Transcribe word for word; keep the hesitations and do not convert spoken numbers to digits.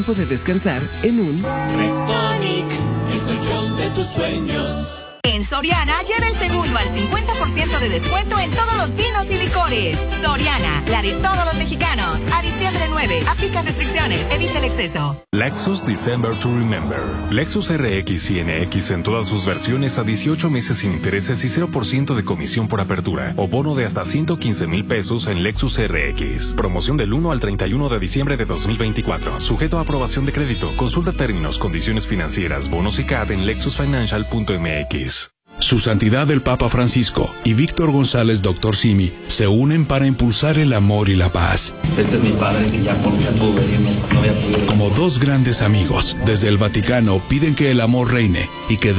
Tiempo de descansar en un Rexonic, el colchón de tus sueños. En Soriana, lleva el segundo al cincuenta por ciento de descuento en todos los vinos y licores. Soriana, la de todos los mexicanos. A diciembre nueve, aplica restricciones, evita el exceso. Lexus December to Remember. Lexus R X y N X en todas sus versiones a dieciocho meses sin intereses y cero por ciento de comisión por apertura. O bono de hasta ciento quince mil pesos en Lexus R X. Promoción del uno al treinta y uno de diciembre de dos mil veinticuatro. Sujeto a aprobación de crédito. Consulta términos, condiciones financieras, bonos y C A D en lexus financial punto m x. Su Santidad el Papa Francisco y Víctor González, doctor Simi, se unen para impulsar el amor y la paz. Este es mi padre que ya por fin pudo venir, no había podido. Como dos grandes amigos, desde el Vaticano piden que el amor reine y que